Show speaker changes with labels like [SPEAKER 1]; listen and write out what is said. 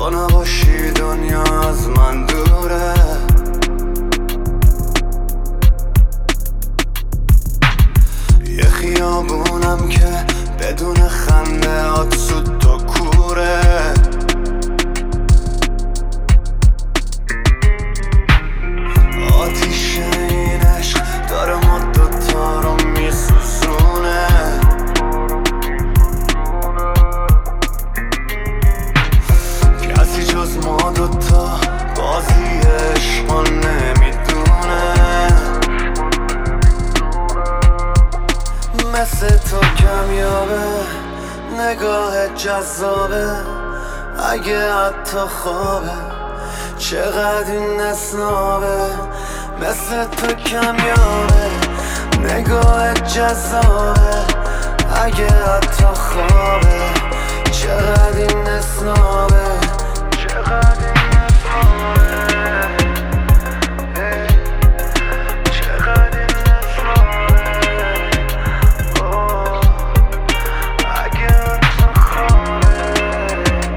[SPEAKER 1] تو نباشی دنیا از من دوره. یه خیابونم که بدون خنده هات سود تا کوره. آتیش این عشق داره ما دوتا رو میسوزونه. کسی جز ما دوتا بازی عشقا نمیدونه. مثل تو کمیابه نگاه جذابه، اگه حتی خوابه چقدر این اسنابه. مثل تو کمیابه نگاه جذابه، اگه حتی خوابه چقدر این اسنابه.